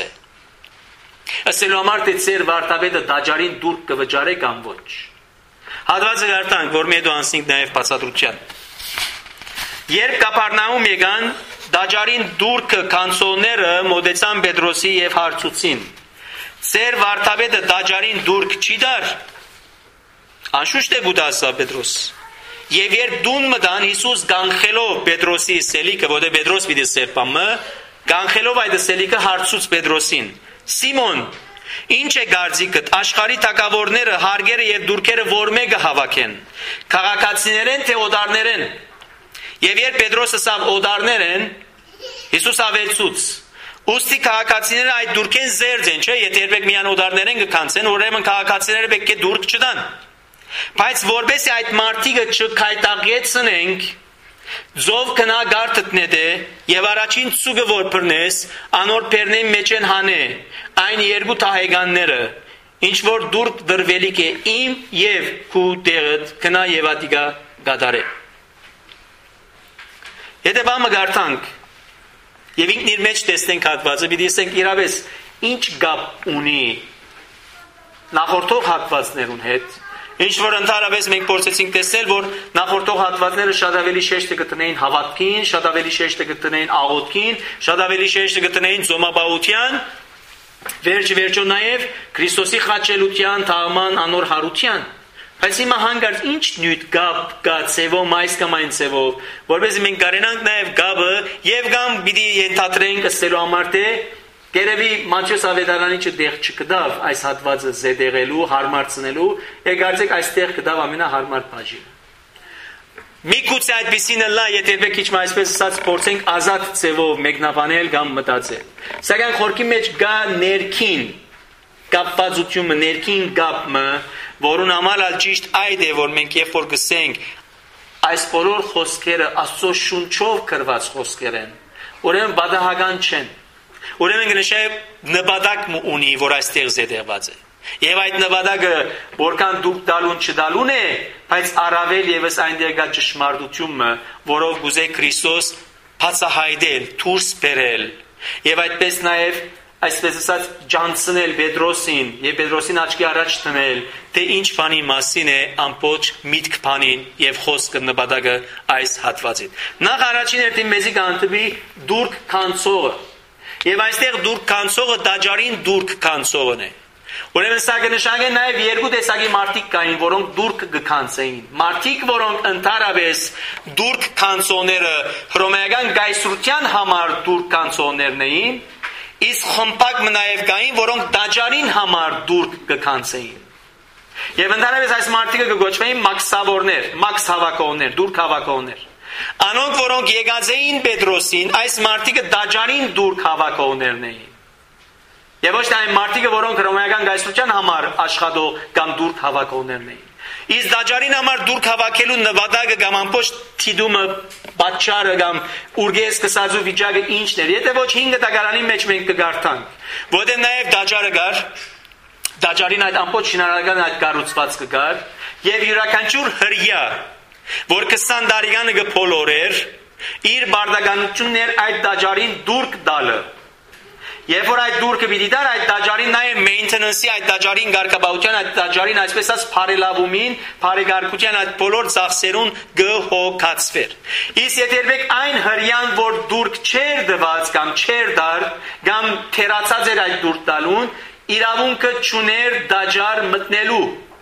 Ասելու համար թե ծեր վարտաբեդը դաջարին դուրք կվճարե կամ ոչ։ Հատվածը գարտանք, որ մեդո անցնենք նաեւ բացատրության։ Երբ Կապառնաում եկան, դաջարին դուրքը կանցողները մոտեցան Պետրոսի եւ հարցուցին. Ծեր վարտաբեդը դաջարին դուրք չի դար։ Անշուշտ է գուտասա Պետրոս։ Եվ երբ դուն մտան Հիսուս գանխելով Պետրոսի սելիկը, որտեղ Պետրոս պիտի սերպամը, գանխելով այդ սելիկը հարցուց Պետրոսին. Սիմոն, ինչ է գարձիկդ, աշխարհի թագավորները, հարգերը եւ դուրքերը որ մեկը հավաքեն, քաղաքացիներեն թե օդարներեն։ Եվ երբ Պետրոսը ասավ օդարներ են, Հիսուս ավելցուց. Ուստի քաղաքացիները այդ դուրքեն զերծ են, չէ՞, եթե երբեք միան օդարներեն կքանցեն, ուրեմն քաղաքացիները պետք է դուրք չտան։ Բայց որբեսի այդ մարդիկը չքայտագեցնենք, ձով կնա գարտտնեդե եւ առաջին ցուգը որ բռնես, անոր բեռնեն մեջ են հանե, այն երկու թահեգանները, ինչ որ դուրք դրվելիք է իմ եւ քու տեղդ կնա եւ ադիգա գադարե։ Եթե բամը գարտանք եւ ինքն իր մեջ տեսնենք հատվածը, պիտի ասենք իրավես ինչ գապ ունի նախորդող հատվածներուն հետ։ Ինչ որ ընդհանրապես մենք փորձեցինք տեսնել, որ նախորդող հատվածները շատ ավելի շեշտ կտնեին հավատքին, շատ ավելի շեշտ կտնեին աղոթքին, շատ ավելի շեշտ կտնեին զոմաբաության, վերջո նաև Քրիստոսի խաչելության, թաղման անոր հարության։ Բայց հիմա հանգարց ինչ նյութ գապ կա ցևով, այս կամ այն ցևով, որովհետեւ մենք կարենանք նաև գաբը եւ կամ պիտի ենթադրենք ըստելու համար թե Գերեւի Մատթեոս ավետարանի չդեղ չկդավ այս հատվածը զեդեղելու, հարմարցնելու, եկարծեք այստեղ կդավ ամենահարմար բաժինը։ Միգուցե այդպեսին լա, եթե եք քիչ այսպես ասած փորձենք ազատ ձևով մեկնաբանել կամ մտածել։ Սակայն խորքի մեջ գա ներքին կապվածությունը, ներքին գապը, որուն համար ալ ճիշտ այդ է, որ մենք երբ որ գսենք այս բոլոր խոսքերը Աստծո շունչով գրված խոսքեր են, ուրեմն բադահական չեն։ Ուրեմն գնշե նպատակ ունի, որ այստեղ զետեղված է։ Եվ այդ նպատակը որքան դուք դալուն չդալուն է, բայց առավել եւս այնտեղ կա ճշմարտությունը, որով գուզե Քրիստոս բացահայտել, դուրս բերել։ Եվ այդպես նաեւ այսպես ասած ջանցնել Պետրոսին եւ Պետրոսին աչքի առաջ դնել, թե ինչ բանի մասին է ամբողջ միտք բանին եւ խոսքը նպատակը այս հատվածին։ Նախ առաջին հերթին մեզի կանտվի դուրք կանցողը։ Եվ այստեղ դուրք կանցողը դաջարին դուրք կանցողն է։ Ուրեմն սա կնշանակի նաև երկու տեսակի մարդիկ կային, որոնք դուրք կկանցեին։ Մարդիկ, որոնք ընդհանրապես դուրք կանցողները հռոմեական գայսրության համար դուրք կանցողներն էին, իսկ խմբակ նաև կային, որոնք դաջարին համար դուրք կկանցեին։ Եվ ընդհանրապես այս մարդիկը կգոչվեին մաքսավորներ, մաքս հավաքողներ, դուրք հավաքողներ։ Անոնք, որոնք եկած էին Պետրոսին, այս մարդիկը դաջարին դուրք հավաքողներն էին։ Եվ ոչ թե այն մարդիկը, որոնք հռոմեական գայսրության համար աշխատող կամ դուրք հավաքողներն էին։ Իսկ դաջարին համար դուրք հավաքելու նպատակը կամ ամբողջ թիդումը, պատճառը կամ ուրգես կսածու վիճակը ինչն էր։ Եթե ոչ 5 տակարանի մեջ մենք կգարտանք, որտեղ նաև դաջարը կար, դաջարին այդ ամբողջ շինարարական այդ կառուցվածքը կար, եւ յուրաքանչյուր հրյա, որ 20 տարեկանը կփոլորեր, իր բարդականություններ այդ դաջարին դուրք տալը։ Երբ որ այդ դուրքը պիտի դար, այդ դաջարին նաև maintenance-ի, այդ դաջարին ղարկաբաության, այդ դաջարին այսպես ասած բարելավումին, բարեկարգության այդ բոլոր ծախսերուն գհոգացվեր։ Իսկ եթե երբեք այն հրյան, որ դուրք չեր դված կամ չեր դար, կամ թերացած էր այդ դուրք տալուն, իրավունքը չուներ դաջար մտնելու։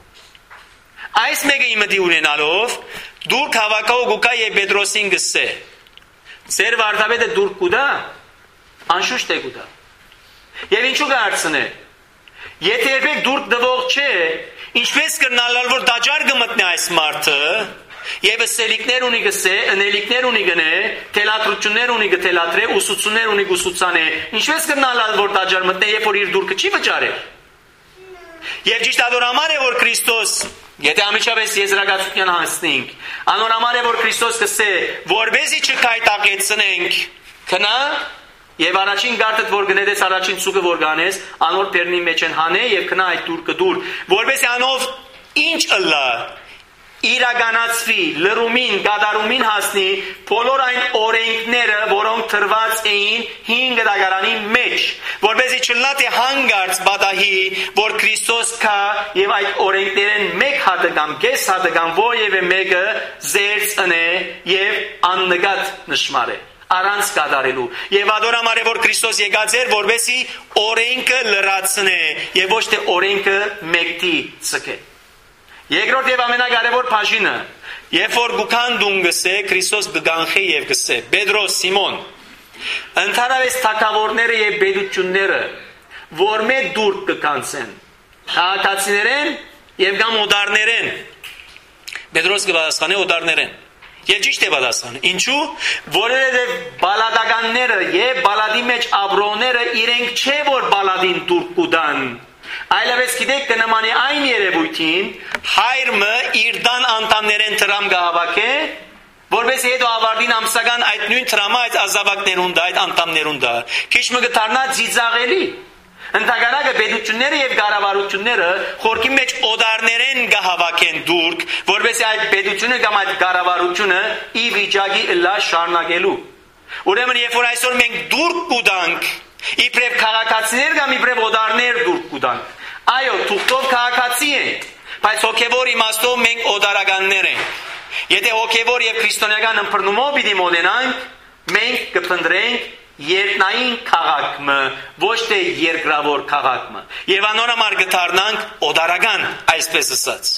Այս մեկը իմդի ունենալով, դուրք հավաքող գուկա եւ Պետրոսին գսե։ Ձեր վարդապետը դուրք կուտա, անշուշտ է կուտա։ Եվ ինչու կհարցնե։ Եթե երբեք դուրք դվող չէ, ինչպես կրնալալ, որ դաջար կմտնի այս մարդը, եւ սելիկներ ունի գսե, ընելիկներ ունի գնե, թելատրություններ ունի գթելատրե, ուսուցումներ ունի գուսուցանե, ինչպես կրնալալ, որ դաջար մտնի, երբ որ իր դուրքը չի վճարել։ Եվ ճիշտ adorամար է, որ Քրիստոս, եթե ամիջապես եզրակացության հասնենք, անորամար է, որ Քրիստոս կսե, որբեզի չկայտակեցնենք, քնա Եվ առաջին գարտդ որ գնեդես առաջին ցուկը որ գանես, անոր բերնի մեջ են հանե եւ քնա այդ դուրքը դուր, որովհետեւ անով ինչ ըլլա իրականացվի, լրումին, գադարումին հասնի բոլոր այն օրենքները, որոնք թրված էին 5 դագարանի մեջ, որովհետեւ չլա թե հանգարց բադահի, որ Քրիստոս կա եւ այդ օրենքներն մեկ հատը կամ կես հատը կամ որևէ մեկը զերծ ընե եւ աննկատ նշмаրե Առանց կատարելու եւ adorամար է որ Քրիստոս եկած էր որովհետեւ օրենքը լրացնե եւ ոչ թե օրենքը մեկտի ցկե Երկրորդ եւ ամենակարևոր բաժինը երբ որ գուքան դունգսե Քրիստոս գանխե եւ գսե Պետրոս Սիմոն ընդհանրապես թակավորները եւ բեդությունները որ մե դուրք կկանցեն քաղաքացիներեն եւ կամ օդարներեն Պետրոս կպատասխանի օդարներեն Եվ ճիշտ է պատասխանը։ Ինչու? Որովհետև բալադականները եւ բալադի մեջ աբրոները իրենք չէ որ բալադին դուրք կուտան։ Այլևս գիտեք կնմանի այն երևույթին հայրը իր դան անդամներեն տրամ գահավաք է, որովհետև հետո ավարտին ամսական այդ նույն տրամը այդ ազավակներուն դա այդ անդամներուն դա։ Քիչ մը կդառնա ծիծաղելի։ Ընդհանրակը պետությունները եւ կառավարությունները խորքի մեջ օդարներեն գահավաքեն դուրք, որովհետեւ այդ պետությունը կամ այդ կառավարությունը ի վիճակի լա շարունակելու։ Ուրեմն երբ որ այսօր մենք դուրք կուտանք, իբրև քաղաքացիներ կամ իբրև օդարներ դուրք կուտանք, այո, թուղթով քաղաքացի ենք, բայց հոգեվոր իմաստով մենք օդարականներ ենք։ Եթե հոգեվոր եւ քրիստոնեական ըմբռնումով պիտի մոտենանք, մենք կփնտրենք Երկնային քաղաքը, ոչ թե երկրավոր քաղաքը։ Եվ անորամար կդառնանք օդարական, այսպես ասած։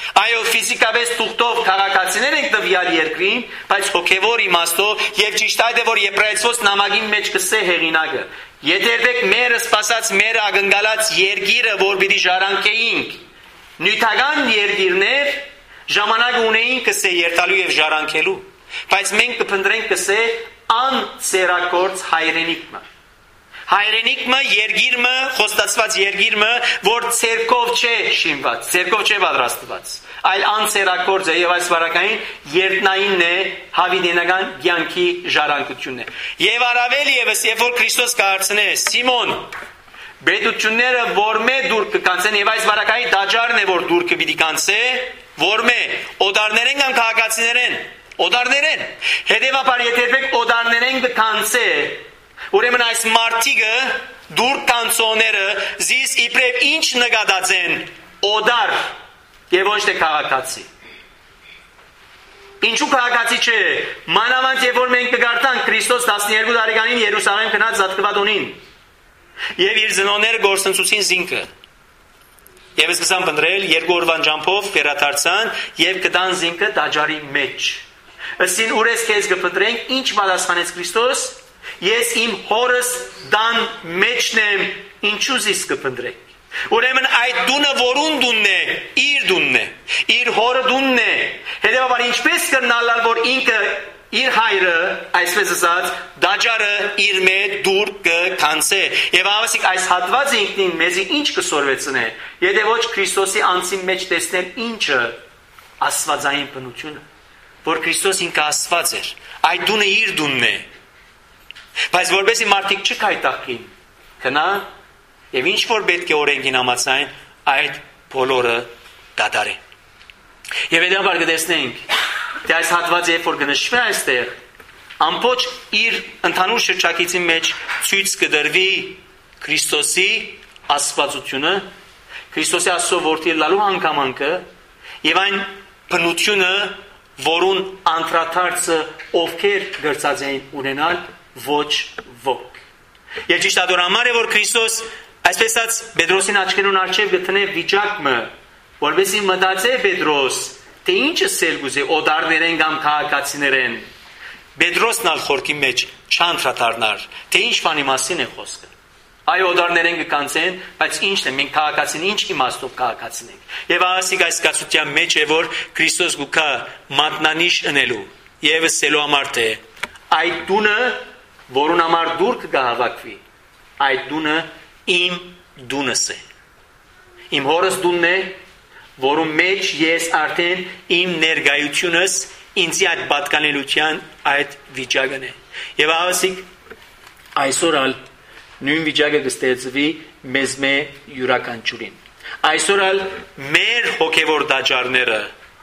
Այո, ֆիզիկապես թուղթով քաղաքացիներ ենք տվյալ երկրին, բայց հոգևոր իմաստով եւ ճիշտ այդ է, որ Եբրայեցոս նամակին մեջ կսե հեղինակը. Եթերվեք մեր սпасած մեր ակնկալած երկիրը, որ պիտի ժառանգեինք, նյութական երկիրներ ժամանակ ունեին կսե երթալու եւ ժառանգելու, բայց մենք կփնտրենք կսե անցերակորց հայրենիքը։ Հայրենիքը երգիրը, խոստացված երգիրը, որ ցերկով չէ շինված, ցերկով չէ պատրաստված, այլ անցերակորձ է եւ այս վարակային երտնային է հավիտենական կյանքի ժառանգությունն է։ Եվ առավել եւս, երբ որ Քրիստոս կհարցնե Սիմոն, բեդությունները որմե դուր կկանցեն եւ այս վարակային դաջարն է, որ դուր կպիտի կանցե, որմե օդարներեն կամ քաղաքացիներեն, օդարներեն։ Հետեւաբար եթե դեք օդարներեն կկանցե, ուրեմն այս մարդիկը դուր կանցոները զիս իբրև ինչ նկատած են օդար եւ ոչ թե քաղաքացի։ Ինչու քաղաքացի չէ, մանավանդ երբ որ մենք կգարտանք Քրիստոս 12 տարեկանին Երուսաղեմ գնաց Զատկվադոնին եւ իր զնոները գործընծուցին զինքը եւ սկսան փնտրել երկու օրվան ջամփով վերադարձան եւ կտան զինքը տաճարի մեջ։ Ըստին ուրես քեզ կփնտրենք, ինչ պատասխանեց Քրիստոս։ Ես իմ հորս դան մեջն եմ, ինչու զիս կփնտրեք։ Ուրեմն այդ դունը որուն դունն է, իր դունն է, իր հորը դունն է։ Հետևաբար ինչպես կրնալալ, որ ինքը իր հայրը, այսպես ասած, դաջարը իր մեջ դուր կքանցե։ Եվ ավասիկ այս հատվածը ինքնին մեզի ինչ կսորվեցնե, եթե ոչ Քրիստոսի անձի մեջ տեսնել ինչը աստվածային բնությունը, որ Քրիստոս ինքը աստված էր, այդ դունը իր դունն է։ Բայց որպեսի մարդիկ չքայտակին, կնա եւ ինչ որ պետք է օրենքին համաձայն, այդ բոլորը դադարեն։ Եվ հետաբար կտեսնենք, թե այս հատվածը երբ որ կնշվի այստեղ, ամբողջ իր ընդհանուր շրջակիցի մեջ ցույց կդրվի Քրիստոսի աստվածությունը, Քրիստոսի Աստծո որդի լալու հանգամանքը եւ այն բնությունը, որուն անդրադարձը ովքեր գրծած էին ունենալ ոչ ոք։ Եվ ճիշտ ադորամար է, որ Քրիստոս այսպես ասած Պետրոսին աչքերուն առջև գտնե վիճակը, որովհետեւ մտածե Պետրոս, թե ինչը սելգուզե օդարներեն կամ քաղաքացիներեն։ Պետրոսն ալ խորքի մեջ չանդրադառնար, թե ինչ բանի մասին է խոսքը։ Այո, օդարներեն կկանցեն, բայց ինչն է, մենք քաղաքացին ինչ իմաստով քաղաքացին ենք։ Եվ ասիկ այս կացության մեջ է, որ Քրիստոս գուքա մատնանիշ ընելու եւ սելու համար թե այդ դունը որուն համար դուր կհավաքվի, այդ դունը իմ դունս է։ Իմ հորս դունն է, որում մեջ ես արդեն իմ ներկայությունս ինձի այդ պատկանելության այդ վիճակն է։ Եվ ավասիկ այսօր ալ նույն վիճակը կստեղծվի մեզ մե յուրաքանչյուրին։ Այսօր ալ մեր հոգևոր դաջարները,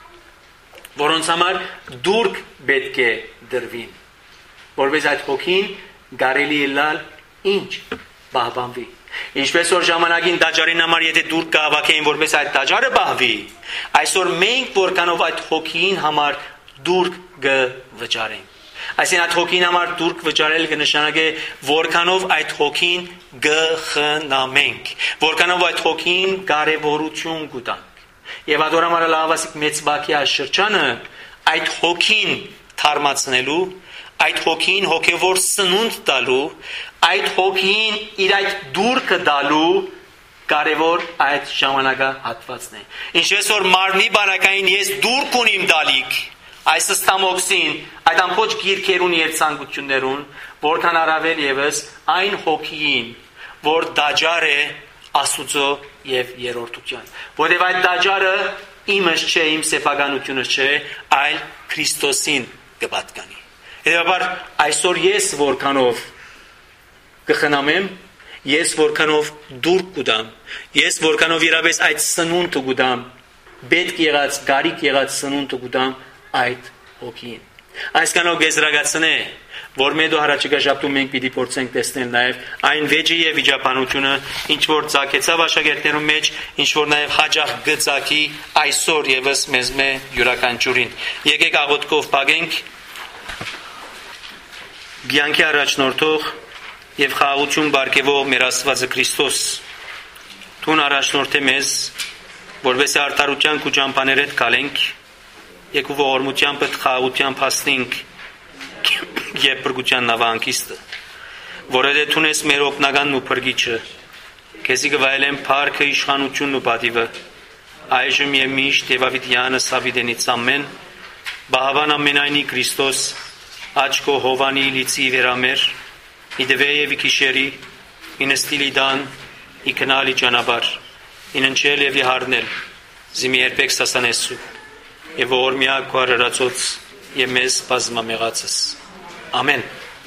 որոնց համար դուրք պետք է դրվին, որպես այդ հոգին կարելի է լալ ինչ բահբանվի։ Ինչպես որ ժամանակին դաջարին համար եթե դուր կհավաքեին, որպես այդ դաջարը բահվի, այսօր մենք որքանով այդ հոգին համար դուր կվճարենք։ Այսինքն այդ հոգին համար դուր վճարել կնշանակե որքանով այդ հոգին գխնամենք, որքանով այդ հոգին կարևորություն կտանք։ Եվ ադորամարը լավասիկ մեծ բակի աշխրջանը այդ հոգին թարմացնելու, այդ հոգին հոգևոր սնունդ տալու, այդ հոգին իր այդ դուրքը դալու կարևոր այդ ժամանակահատվածն է։ Ինչպես որ մարմնի բանակային ես դուրք ունիմ դալիք, այս ստամոքսին, այդ ամբողջ գիրքերուն եւ ցանկություններուն, որքան առավել եւս այն հոգին, որ դաջար է Աստուծո եւ երրորդության։ Որովհետեւ այդ դաջարը իմս չէ, իմ սեփականությունս չէ, այլ Քրիստոսին կպատկանի։ Հետևաբար այսօր ես որքանով կխնամեմ, ես որքանով դուր կուտամ, ես որքանով իրապես այդ սնունդը կուտամ, պետք եղած, գարիկ եղած սնունդը կուտամ այդ հոգին։ Այսքանով գեզրագացնե, որ մեդո հարաճկա շաբթում մենք պիտի փորձենք տեսնել նաև այն վեճի եւ վիճապանությունը, ինչ որ ցակեցավ աշակերտներու մեջ, ինչ որ նաև հաջող գծակի այսօր եւս մեզ մե յուրաքանչյուրին։ Եկեք աղոթքով փակենք Գյանքի առաջնորդող եւ խաղաղություն բարգեւող մեր Աստվածը Քրիստոս, Տուն առաջնորդե մեզ որովհետեւ արդարության ու ճամփաներ հետ գալենք, եկու ողորմությամբ խաղաղությամբ հասնենք եւ բրգության նավանկիստը, որը դունես մեր օգնականն ու փրկիչը, քեզի գվայելեն փառքը, իշխանությունն ու պատիվը, այժմ եւ միշտ եւ ավիտյանս ավիտենից ամեն, բահավան ամենայնի Քրիստոս, աչքո հովանի լիցի վերամեր, իդվե եւ իքիշերի, ինստիլի դան, իքնալի ճանապարհ, ինընչել եւ իհարնել, զիմի երբեք սասանեսու, եւ օրմյա քարարածոց եւ մեզ բազմամեղացս։ Ամեն։